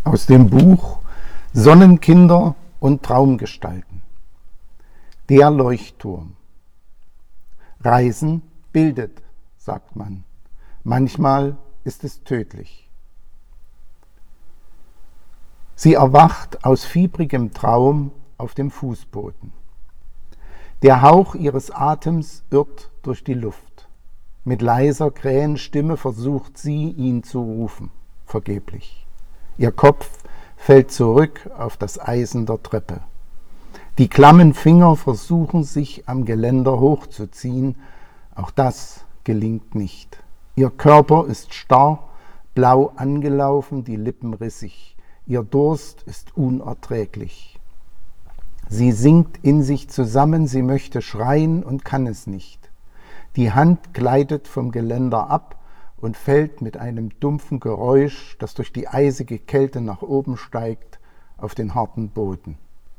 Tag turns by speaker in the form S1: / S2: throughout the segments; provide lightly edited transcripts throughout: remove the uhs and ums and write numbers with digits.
S1: Aus dem Buch Sonnenkinder und Traumgestalten. Der Leuchtturm. Reisen bildet, sagt man. Manchmal ist es tödlich. Sie erwacht aus fiebrigem Traum auf dem Fußboden. Der Hauch ihres Atems irrt durch die Luft. Mit leiser Krähenstimme versucht sie, ihn zu rufen. Vergeblich. Ihr Kopf fällt zurück auf das Eisen der Treppe. Die klammen Finger versuchen, sich am Geländer hochzuziehen. Auch das gelingt nicht. Ihr Körper ist starr, blau angelaufen, die Lippen rissig. Ihr Durst ist unerträglich. Sie sinkt in sich zusammen, sie möchte schreien und kann es nicht. Die Hand gleitet vom Geländer ab und fällt mit einem dumpfen Geräusch, das durch die eisige Kälte nach oben steigt, auf den harten Boden.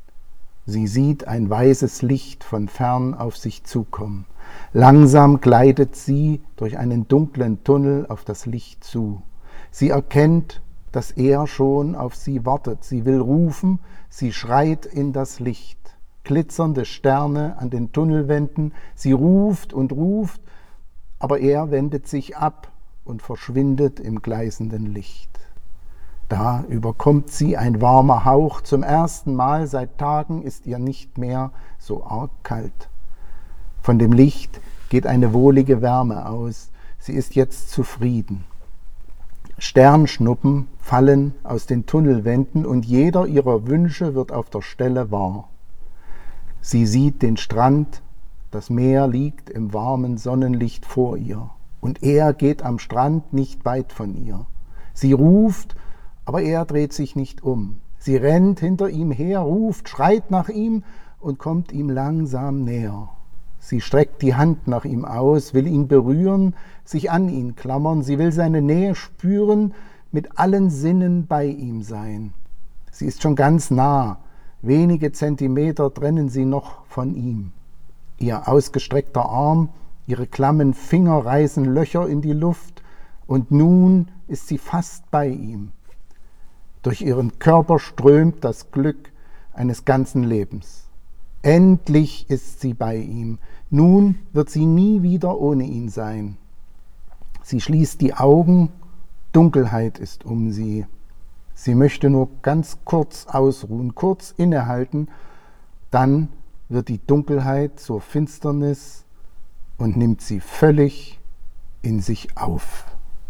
S1: Sie sieht ein weißes Licht von fern auf sich zukommen. Langsam gleitet sie durch einen dunklen Tunnel auf das Licht zu. Sie erkennt, dass er schon auf sie wartet. Sie will rufen, sie schreit in das Licht. Glitzernde Sterne an den Tunnelwänden. Sie ruft und ruft, aber er wendet sich ab und verschwindet im gleißenden Licht. Da überkommt sie ein warmer Hauch. Zum ersten Mal seit Tagen ist ihr nicht mehr so arg kalt. Von dem Licht geht eine wohlige Wärme aus. Sie ist jetzt zufrieden. Sternschnuppen fallen aus den Tunnelwänden und jeder ihrer Wünsche wird auf der Stelle wahr. Sie sieht den Strand, das Meer liegt im warmen Sonnenlicht vor ihr. Und er geht am Strand nicht weit von ihr. Sie ruft, aber er dreht sich nicht um. Sie rennt hinter ihm her, ruft, schreit nach ihm und kommt ihm langsam näher. Sie streckt die Hand nach ihm aus, will ihn berühren, sich an ihn klammern. Sie will seine Nähe spüren, mit allen Sinnen bei ihm sein. Sie ist schon ganz nah. Wenige Zentimeter trennen sie noch von ihm. Ihr ausgestreckter Arm, ihre klammen Finger reißen Löcher in die Luft und nun ist sie fast bei ihm. Durch ihren Körper strömt das Glück eines ganzen Lebens. Endlich ist sie bei ihm. Nun wird sie nie wieder ohne ihn sein. Sie schließt die Augen, Dunkelheit ist um sie. Sie möchte nur ganz kurz ausruhen, kurz innehalten, dann wird die Dunkelheit zur Finsternis und nimmt sie völlig in sich auf.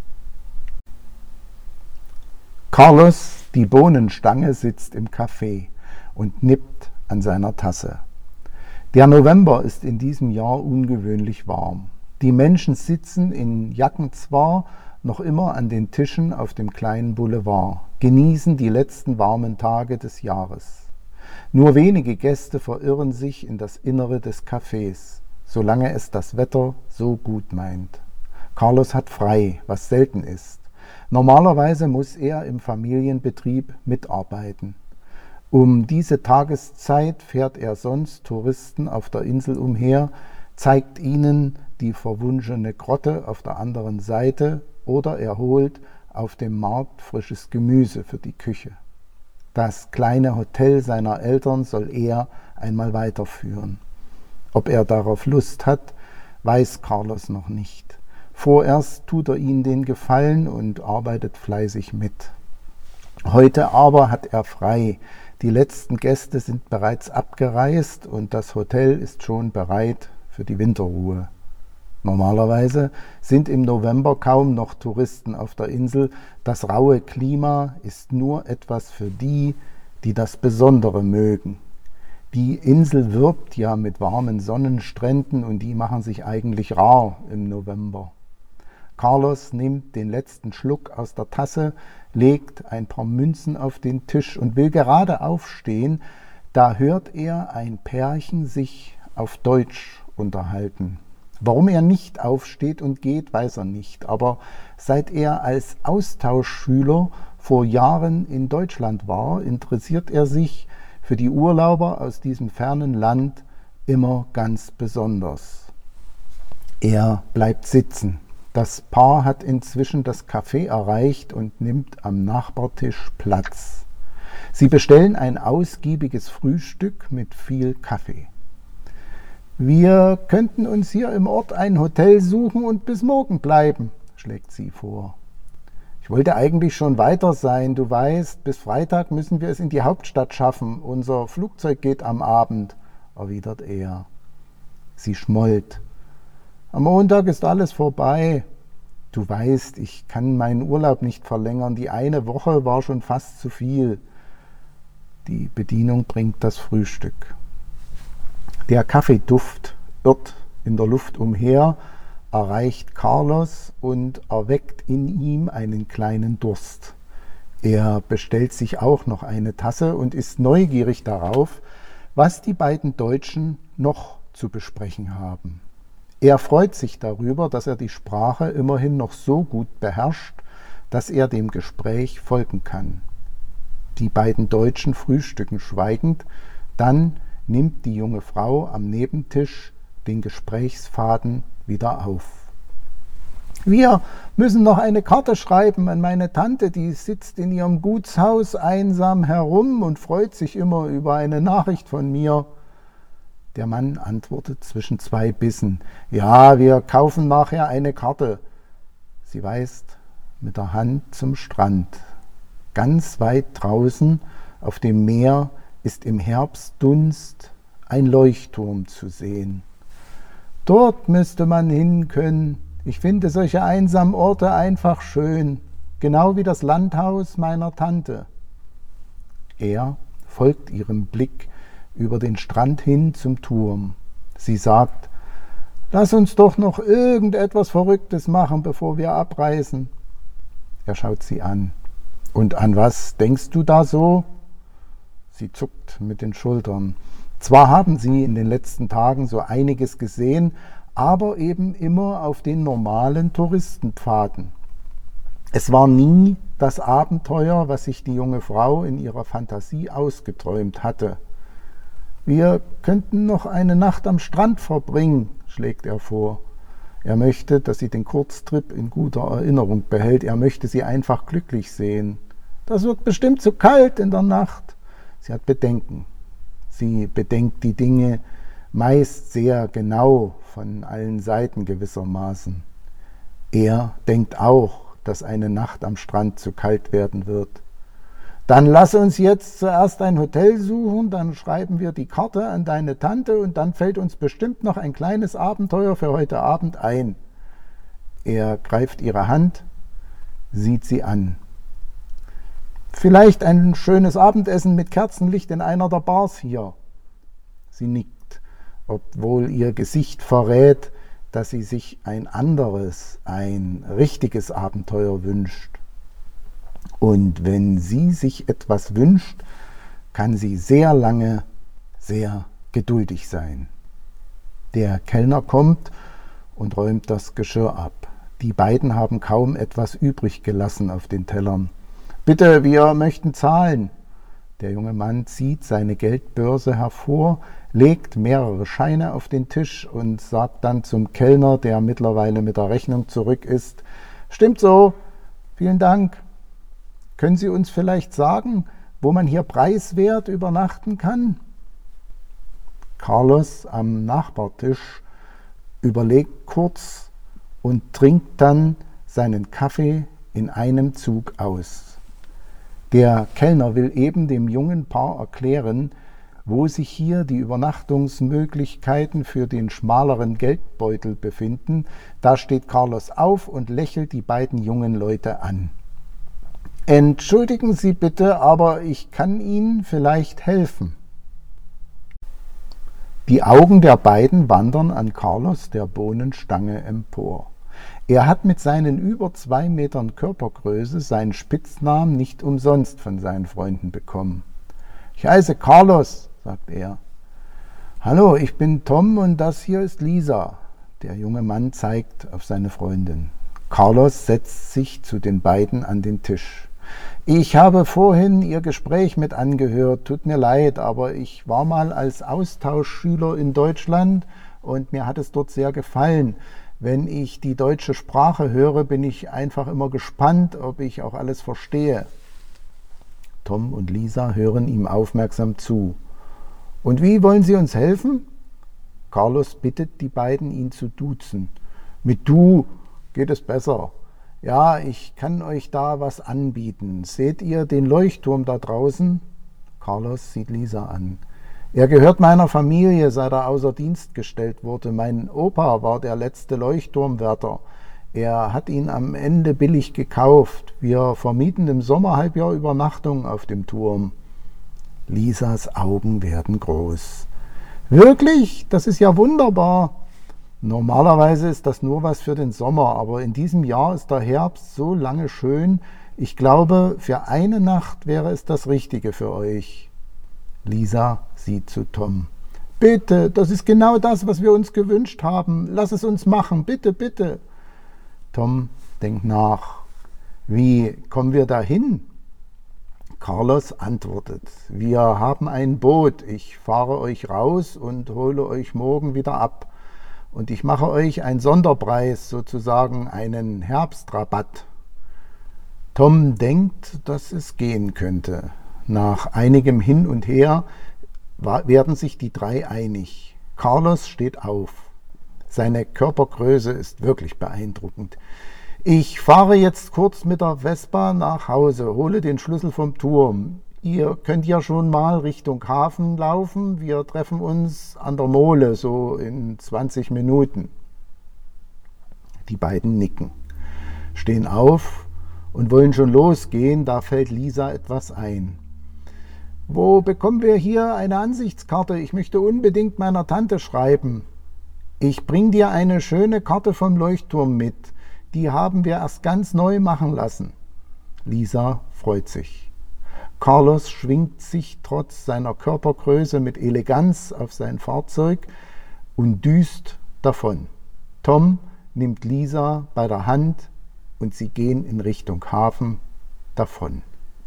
S1: Carlos, die Bohnenstange, sitzt im Café und nippt an seiner Tasse. Der November ist in diesem Jahr ungewöhnlich warm. Die Menschen sitzen in Jacken zwar noch immer an den Tischen auf dem kleinen Boulevard, genießen die letzten warmen Tage des Jahres. Nur wenige Gäste verirren sich in das Innere des Cafés, solange es das Wetter so gut meint. Carlos hat frei, was selten ist. Normalerweise muss er im Familienbetrieb mitarbeiten. Um diese Tageszeit fährt er sonst Touristen auf der Insel umher, zeigt ihnen die verwunschene Grotte auf der anderen Seite oder er holt auf dem Markt frisches Gemüse für die Küche. Das kleine Hotel seiner Eltern soll er einmal weiterführen. Ob er darauf Lust hat, weiß Carlos noch nicht. Vorerst tut er ihnen den Gefallen und arbeitet fleißig mit. Heute aber hat er frei. Die letzten Gäste sind bereits abgereist und das Hotel ist schon bereit für die Winterruhe. Normalerweise sind im November kaum noch Touristen auf der Insel. Das raue Klima ist nur etwas für die, die das Besondere mögen. Die Insel wirbt ja mit warmen Sonnenstränden und die machen sich eigentlich rar im November. Carlos nimmt den letzten Schluck aus der Tasse, legt ein paar Münzen auf den Tisch und will gerade aufstehen. Da hört er ein Pärchen sich auf Deutsch unterhalten. Warum er nicht aufsteht und geht, weiß er nicht. Aber seit er als Austauschschüler vor Jahren in Deutschland war, interessiert er sich für die Urlauber aus diesem fernen Land immer ganz besonders. Er bleibt sitzen. Das Paar hat inzwischen das Café erreicht und nimmt am Nachbartisch Platz. Sie bestellen ein ausgiebiges Frühstück mit viel Kaffee. Wir könnten uns hier im Ort ein Hotel suchen und bis morgen bleiben, schlägt sie vor. Ich wollte eigentlich schon weiter sein, du weißt, bis Freitag müssen wir es in die Hauptstadt schaffen. Unser Flugzeug geht am Abend, erwidert er. Sie schmollt. Am Montag ist alles vorbei. Du weißt, ich kann meinen Urlaub nicht verlängern. Die eine Woche war schon fast zu viel. Die Bedienung bringt das Frühstück. Der Kaffeeduft irrt in der Luft umher, erreicht Carlos und erweckt in ihm einen kleinen Durst. Er bestellt sich auch noch eine Tasse und ist neugierig darauf, was die beiden Deutschen noch zu besprechen haben. Er freut sich darüber, dass er die Sprache immerhin noch so gut beherrscht, dass er dem Gespräch folgen kann. Die beiden Deutschen frühstücken schweigend, dann nimmt die junge Frau am Nebentisch den Gesprächsfaden wieder auf. Wir müssen noch eine Karte schreiben an meine Tante, die sitzt in ihrem Gutshaus einsam herum und freut sich immer über eine Nachricht von mir. Der Mann antwortet zwischen zwei Bissen. Ja, wir kaufen nachher eine Karte. Sie weist mit der Hand zum Strand. Ganz weit draußen auf dem Meer ist im Herbstdunst ein Leuchtturm zu sehen. Dort müsste man hin können. Ich finde solche einsamen Orte einfach schön, genau wie das Landhaus meiner Tante. Er folgt ihrem Blick über den Strand hin zum Turm. Sie sagt, lass uns doch noch irgendetwas Verrücktes machen, bevor wir abreisen. Er schaut sie an. Und an was denkst du da so? Sie zuckt mit den Schultern. Zwar haben sie in den letzten Tagen so einiges gesehen, aber eben immer auf den normalen Touristenpfaden. Es war nie das Abenteuer, was sich die junge Frau in ihrer Fantasie ausgeträumt hatte. Wir könnten noch eine Nacht am Strand verbringen, schlägt er vor. Er möchte, dass sie den Kurztrip in guter Erinnerung behält. Er möchte sie einfach glücklich sehen. Das wird bestimmt zu kalt in der Nacht. Sie hat Bedenken. Sie bedenkt die Dinge meist sehr genau von allen Seiten gewissermaßen. Er denkt auch, dass eine Nacht am Strand zu kalt werden wird. Dann lass uns jetzt zuerst ein Hotel suchen, dann schreiben wir die Karte an deine Tante und dann fällt uns bestimmt noch ein kleines Abenteuer für heute Abend ein. Er greift ihre Hand, sieht sie an. Vielleicht ein schönes Abendessen mit Kerzenlicht in einer der Bars hier. Sie nickt, obwohl ihr Gesicht verrät, dass sie sich ein anderes, ein richtiges Abenteuer wünscht. Und wenn sie sich etwas wünscht, kann sie sehr lange, sehr geduldig sein. Der Kellner kommt und räumt das Geschirr ab. Die beiden haben kaum etwas übrig gelassen auf den Tellern. Bitte, wir möchten zahlen. Der junge Mann zieht seine Geldbörse hervor, legt mehrere Scheine auf den Tisch und sagt dann zum Kellner, der mittlerweile mit der Rechnung zurück ist, stimmt so, vielen Dank. Können Sie uns vielleicht sagen, wo man hier preiswert übernachten kann? Carlos am Nachbartisch überlegt kurz und trinkt dann seinen Kaffee in einem Zug aus. Der Kellner will eben dem jungen Paar erklären, wo sich hier die Übernachtungsmöglichkeiten für den schmaleren Geldbeutel befinden. Da steht Carlos auf und lächelt die beiden jungen Leute an. Entschuldigen Sie bitte, aber ich kann Ihnen vielleicht helfen. Die Augen der beiden wandern an Carlos der Bohnenstange empor. Er hat mit seinen über 2 Metern Körpergröße seinen Spitznamen nicht umsonst von seinen Freunden bekommen. Ich heiße Carlos, sagt er. Hallo, ich bin Tom und das hier ist Lisa. Der junge Mann zeigt auf seine Freundin. Carlos setzt sich zu den beiden an den Tisch. Ich habe vorhin Ihr Gespräch mit angehört. Tut mir leid, aber ich war mal als Austauschschüler in Deutschland und mir hat es dort sehr gefallen. Wenn ich die deutsche Sprache höre, bin ich einfach immer gespannt, ob ich auch alles verstehe. Tom und Lisa hören ihm aufmerksam zu. Und wie wollen Sie uns helfen? Carlos bittet die beiden, ihn zu duzen. Mit du geht es besser. Ja, ich kann euch da was anbieten. Seht ihr den Leuchtturm da draußen? Carlos sieht Lisa an. Er gehört meiner Familie, seit er außer Dienst gestellt wurde. Mein Opa war der letzte Leuchtturmwärter. Er hat ihn am Ende billig gekauft. Wir vermieten im Sommerhalbjahr Übernachtung auf dem Turm. Lisas Augen werden groß. Wirklich? Das ist ja wunderbar. Normalerweise ist das nur was für den Sommer, aber in diesem Jahr ist der Herbst so lange schön. Ich glaube, für eine Nacht wäre es das Richtige für euch. Lisa sieht zu Tom. Bitte, das ist genau das, was wir uns gewünscht haben. Lass es uns machen, bitte, bitte. Tom denkt nach. Wie kommen wir dahin? Carlos antwortet. Wir haben ein Boot. Ich fahre euch raus und hole euch morgen wieder ab. Und ich mache euch einen Sonderpreis, sozusagen einen Herbstrabatt. Tom denkt, dass es gehen könnte. Nach einigem Hin und Her werden sich die drei einig. Carlos steht auf. Seine Körpergröße ist wirklich beeindruckend. Ich fahre jetzt kurz mit der Vespa nach Hause, hole den Schlüssel vom Turm. Ihr könnt ja schon mal Richtung Hafen laufen. Wir treffen uns an der Mole, so in 20 Minuten. Die beiden nicken, stehen auf und wollen schon losgehen. Da fällt Lisa etwas ein. Wo bekommen wir hier eine Ansichtskarte? Ich möchte unbedingt meiner Tante schreiben. Ich bring dir eine schöne Karte vom Leuchtturm mit. Die haben wir erst ganz neu machen lassen. Lisa freut sich. Carlos schwingt sich trotz seiner Körpergröße mit Eleganz auf sein Fahrzeug und düst davon. Tom nimmt Lisa bei der Hand und sie gehen in Richtung Hafen davon.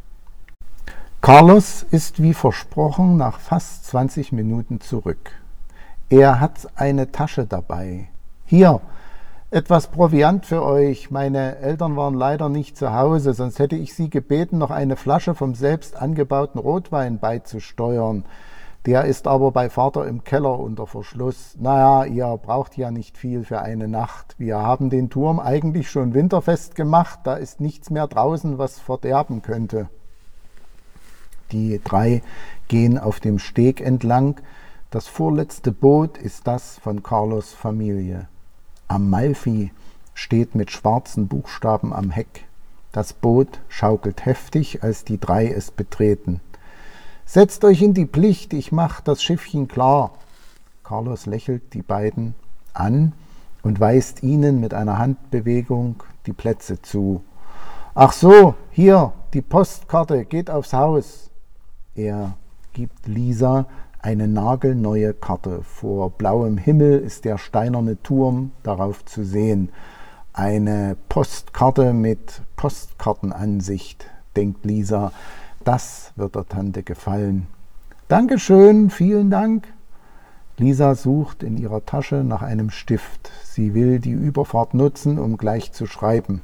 S1: Carlos ist wie versprochen nach fast 20 Minuten zurück. Er hat eine Tasche dabei. Hier, etwas Proviant für euch. Meine Eltern waren leider nicht zu Hause, sonst hätte ich sie gebeten, noch eine Flasche vom selbst angebauten Rotwein beizusteuern. Der ist aber bei Vater im Keller unter Verschluss. Naja, ihr braucht ja nicht viel für eine Nacht. Wir haben den Turm eigentlich schon winterfest gemacht. Da ist nichts mehr draußen, was verderben könnte. Die drei gehen auf dem Steg entlang. Das vorletzte Boot ist das von Carlos' Familie. Amalfi steht mit schwarzen Buchstaben am Heck. Das Boot schaukelt heftig, als die drei es betreten. Setzt euch in die Plicht, ich mach das Schiffchen klar. Carlos lächelt die beiden an und weist ihnen mit einer Handbewegung die Plätze zu. Ach so, hier, die Postkarte, geht aufs Haus. Er gibt Lisa eine nagelneue Karte. Vor blauem Himmel ist der steinerne Turm darauf zu sehen. Eine Postkarte mit Postkartenansicht, denkt Lisa. Das wird der Tante gefallen. Dankeschön, vielen Dank. Lisa sucht in ihrer Tasche nach einem Stift. Sie will die Überfahrt nutzen, um gleich zu schreiben.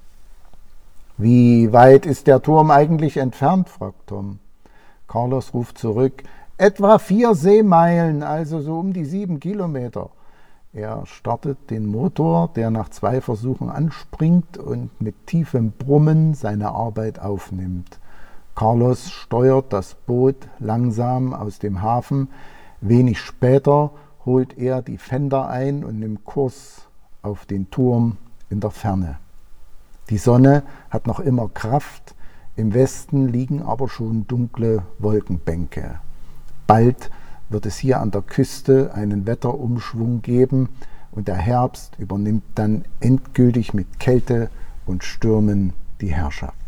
S1: Wie weit ist der Turm eigentlich entfernt? Fragt Tom. Carlos ruft zurück. Etwa 4 Seemeilen, also so um die 7 Kilometer. Er startet den Motor, der nach 2 Versuchen anspringt und mit tiefem Brummen seine Arbeit aufnimmt. Carlos steuert das Boot langsam aus dem Hafen. Wenig später holt er die Fender ein und nimmt Kurs auf den Turm in der Ferne. Die Sonne hat noch immer Kraft, im Westen liegen aber schon dunkle Wolkenbänke. Bald wird es hier an der Küste einen Wetterumschwung geben und der Herbst übernimmt dann endgültig mit Kälte und Stürmen die Herrschaft.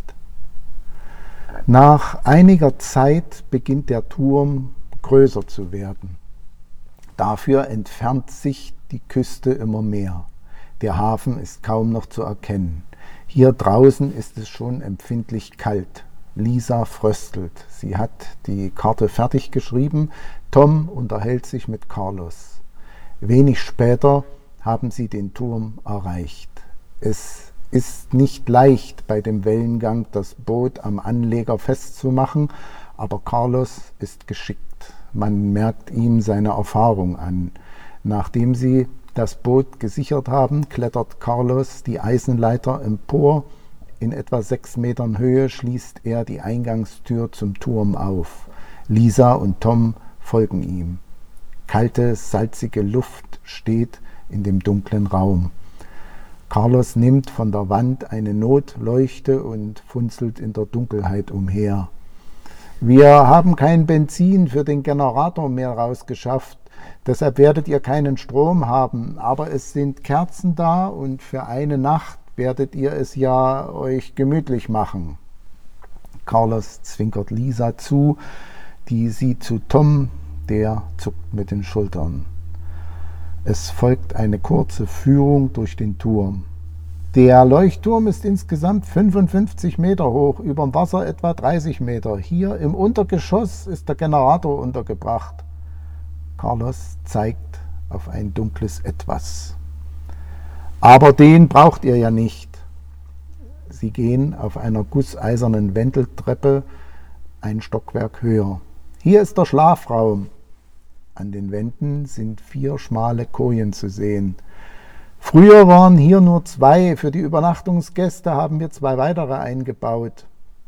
S1: Nach einiger Zeit beginnt der Turm größer zu werden. Dafür entfernt sich die Küste immer mehr. Der Hafen ist kaum noch zu erkennen. Hier draußen ist es schon empfindlich kalt. Lisa fröstelt. Sie hat die Karte fertig geschrieben. Tom unterhält sich mit Carlos. Wenig später haben sie den Turm erreicht. Es ist nicht leicht, bei dem Wellengang das Boot am Anleger festzumachen, aber Carlos ist geschickt. Man merkt ihm seine Erfahrung an. Nachdem sie das Boot gesichert haben, klettert Carlos die Eisenleiter empor. In etwa 6 Metern Höhe schließt er die Eingangstür zum Turm auf. Lisa und Tom folgen ihm. Kalte, salzige Luft steht in dem dunklen Raum. Carlos nimmt von der Wand eine Notleuchte und funzelt in der Dunkelheit umher. Wir haben kein Benzin für den Generator mehr rausgeschafft, deshalb werdet ihr keinen Strom haben, aber es sind Kerzen da und für eine Nacht werdet ihr es ja euch gemütlich machen. Carlos zwinkert Lisa zu, die sieht zu Tom, der zuckt mit den Schultern. Es folgt eine kurze Führung durch den Turm. Der Leuchtturm ist insgesamt 55 Meter hoch, über dem Wasser etwa 30 Meter. Hier im Untergeschoss ist der Generator untergebracht. Carlos zeigt auf ein dunkles Etwas. Aber den braucht ihr ja nicht. Sie gehen auf einer gusseisernen Wendeltreppe ein Stockwerk höher. Hier ist der Schlafraum. An den Wänden sind 4 schmale Kojen zu sehen. Früher waren hier nur 2. Für die Übernachtungsgäste haben wir 2 weitere eingebaut.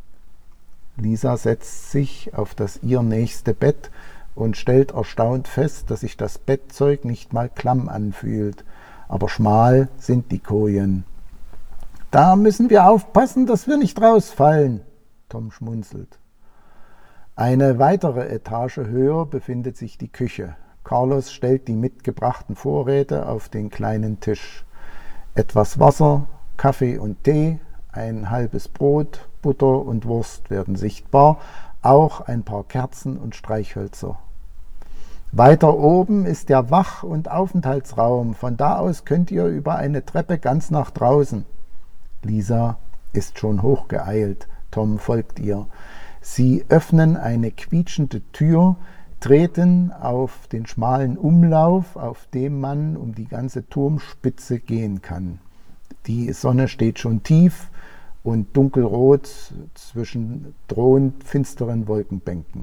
S1: Lisa setzt sich auf das ihr nächste Bett und stellt erstaunt fest, dass sich das Bettzeug nicht mal klamm anfühlt. Aber schmal sind die Kojen. Da müssen wir aufpassen, dass wir nicht rausfallen, Tom schmunzelt. Eine weitere Etage höher befindet sich die Küche. Carlos stellt die mitgebrachten Vorräte auf den kleinen Tisch. Etwas Wasser, Kaffee und Tee, ein halbes Brot, Butter und Wurst werden sichtbar, auch ein paar Kerzen und Streichhölzer. Weiter oben ist der Wach- und Aufenthaltsraum. Von da aus könnt ihr über eine Treppe ganz nach draußen. Lisa ist schon hochgeeilt. Tom folgt ihr. Sie öffnen eine quietschende Tür, treten auf den schmalen Umlauf, auf dem man um die ganze Turmspitze gehen kann. Die Sonne steht schon tief und dunkelrot zwischen drohend finsteren Wolkenbänken.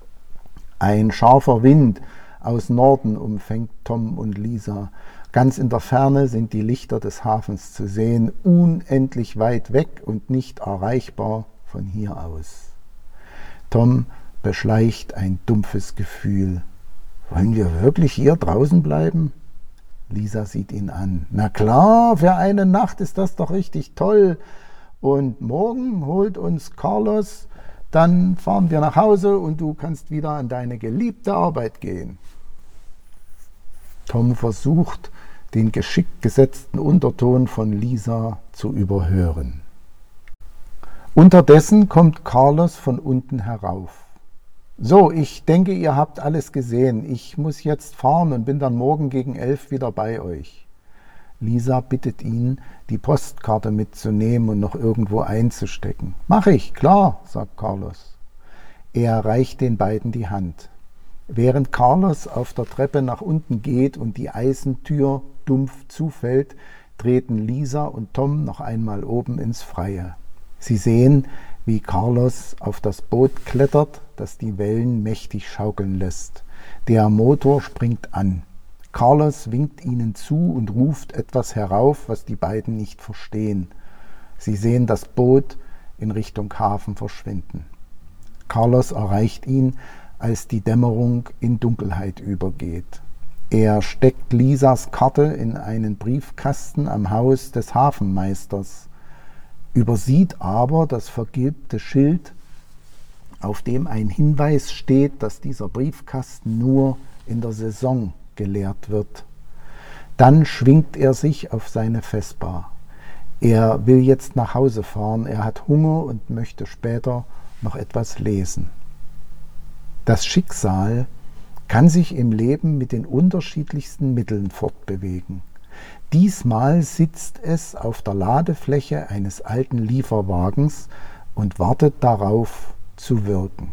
S1: Ein scharfer Wind aus Norden umfängt Tom und Lisa. Ganz in der Ferne sind die Lichter des Hafens zu sehen, unendlich weit weg und nicht erreichbar von hier aus. Tom beschleicht ein dumpfes Gefühl. Wollen wir wirklich hier draußen bleiben? Lisa sieht ihn an. Na klar, für eine Nacht ist das doch richtig toll. Und morgen holt uns Carlos, dann fahren wir nach Hause und du kannst wieder an deine geliebte Arbeit gehen. Tom versucht, den geschickt gesetzten Unterton von Lisa zu überhören. Unterdessen kommt Carlos von unten herauf. So, ich denke, ihr habt alles gesehen. Ich muss jetzt fahren und bin dann morgen gegen 11 wieder bei euch. Lisa bittet ihn, die Postkarte mitzunehmen und noch irgendwo einzustecken. Mach ich, klar, sagt Carlos. Er reicht den beiden die Hand. Während Carlos auf der Treppe nach unten geht und die Eisentür dumpf zufällt, treten Lisa und Tom noch einmal oben ins Freie. Sie sehen, wie Carlos auf das Boot klettert, das die Wellen mächtig schaukeln lässt. Der Motor springt an. Carlos winkt ihnen zu und ruft etwas herauf, was die beiden nicht verstehen. Sie sehen das Boot in Richtung Hafen verschwinden. Carlos erreicht ihn, als die Dämmerung in Dunkelheit übergeht. Er steckt Lisas Karte in einen Briefkasten am Haus des Hafenmeisters, übersieht aber das vergilbte Schild, auf dem ein Hinweis steht, dass dieser Briefkasten nur in der Saison geleert wird. Dann schwingt er sich auf seine Vespa. Er will jetzt nach Hause fahren, er hat Hunger und möchte später noch etwas lesen. Das Schicksal kann sich im Leben mit den unterschiedlichsten Mitteln fortbewegen. Diesmal sitzt es auf der Ladefläche eines alten Lieferwagens und wartet darauf zu wirken.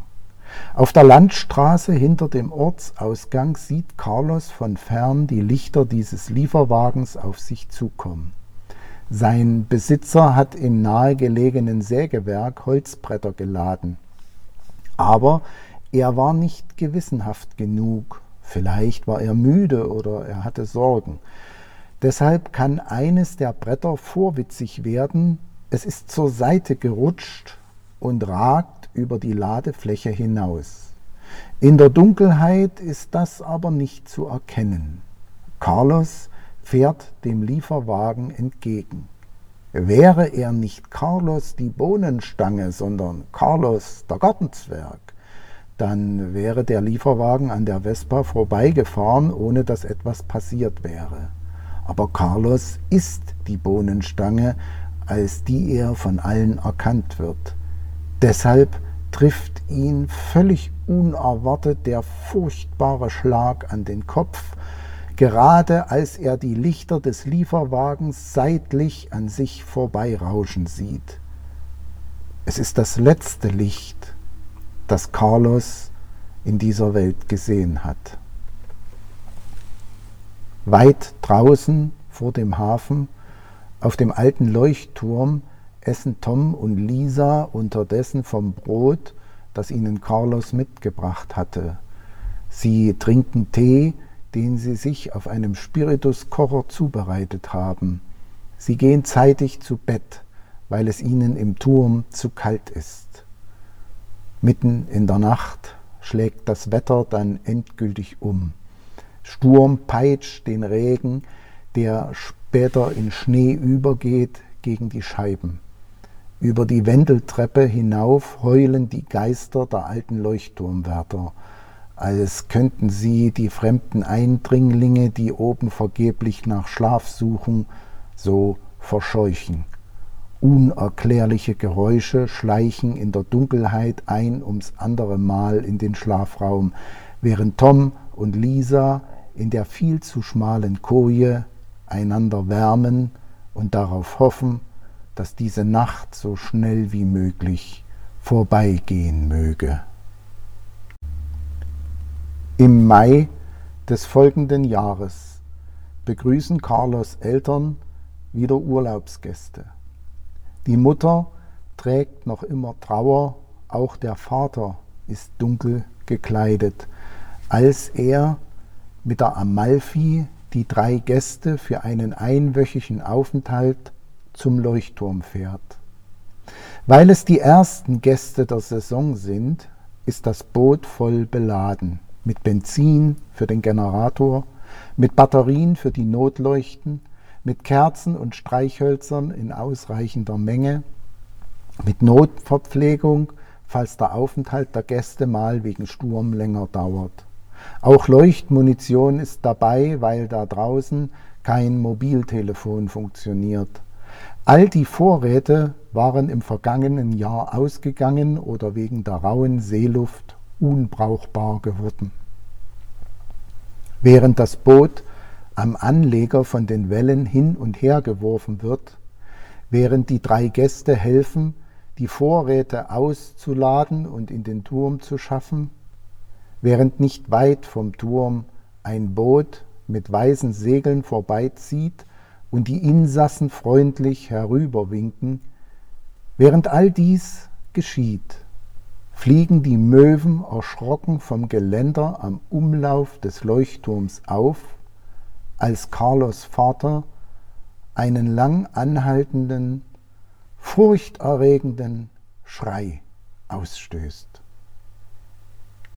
S1: Auf der Landstraße hinter dem Ortsausgang sieht Carlos von fern die Lichter dieses Lieferwagens auf sich zukommen. Sein Besitzer hat im nahegelegenen Sägewerk Holzbretter geladen. Aber er war nicht gewissenhaft genug. Vielleicht war er müde oder er hatte Sorgen. Deshalb kann eines der Bretter vorwitzig werden. Es ist zur Seite gerutscht und ragt über die Ladefläche hinaus. In der Dunkelheit ist das aber nicht zu erkennen. Carlos fährt dem Lieferwagen entgegen. Wäre er nicht Carlos die Bohnenstange, sondern Carlos der Gartenzwerg, dann wäre der Lieferwagen an der Vespa vorbeigefahren, ohne dass etwas passiert wäre. Aber Carlos ist die Bohnenstange, als die er von allen erkannt wird. Deshalb trifft ihn völlig unerwartet der furchtbare Schlag an den Kopf, gerade als er die Lichter des Lieferwagens seitlich an sich vorbeirauschen sieht. Es ist das letzte Licht, das Carlos in dieser Welt gesehen hat. Weit draußen vor dem Hafen, auf dem alten Leuchtturm, essen Tom und Lisa unterdessen vom Brot, das ihnen Carlos mitgebracht hatte. Sie trinken Tee, den sie sich auf einem Spirituskocher zubereitet haben. Sie gehen zeitig zu Bett, weil es ihnen im Turm zu kalt ist. Mitten in der Nacht schlägt das Wetter dann endgültig um. Sturm peitscht den Regen, der später in Schnee übergeht, gegen die Scheiben. Über die Wendeltreppe hinauf heulen die Geister der alten Leuchtturmwärter, als könnten sie die fremden Eindringlinge, die oben vergeblich nach Schlaf suchen, so verscheuchen. Unerklärliche Geräusche schleichen in der Dunkelheit ein ums andere Mal in den Schlafraum, während Tom und Lisa in der viel zu schmalen Koje einander wärmen und darauf hoffen, dass diese Nacht so schnell wie möglich vorbeigehen möge. Im Mai des folgenden Jahres begrüßen Carlos' Eltern wieder Urlaubsgäste. Die Mutter trägt noch immer Trauer, auch der Vater ist dunkel gekleidet, als er mit der Amalfi die 3 Gäste für einen einwöchigen Aufenthalt zum Leuchtturm fährt. Weil es die ersten Gäste der Saison sind, ist das Boot voll beladen, mit Benzin für den Generator, mit Batterien für die Notleuchten, mit Kerzen und Streichhölzern in ausreichender Menge, mit Notverpflegung, falls der Aufenthalt der Gäste mal wegen Sturm länger dauert. Auch Leuchtmunition ist dabei, weil da draußen kein Mobiltelefon funktioniert. All die Vorräte waren im vergangenen Jahr ausgegangen oder wegen der rauen Seeluft unbrauchbar geworden. Während das Boot am Anleger von den Wellen hin und her geworfen wird, während die 3 Gäste helfen, die Vorräte auszuladen und in den Turm zu schaffen, während nicht weit vom Turm ein Boot mit weißen Segeln vorbeizieht und die Insassen freundlich herüberwinken, während all dies geschieht, fliegen die Möwen erschrocken vom Geländer am Umlauf des Leuchtturms auf, als Carlos' Vater einen lang anhaltenden, furchterregenden Schrei ausstößt.